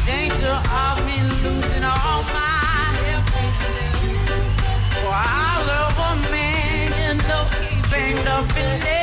danger of me losing all my happiness. For I love a man, you know he banged up in there.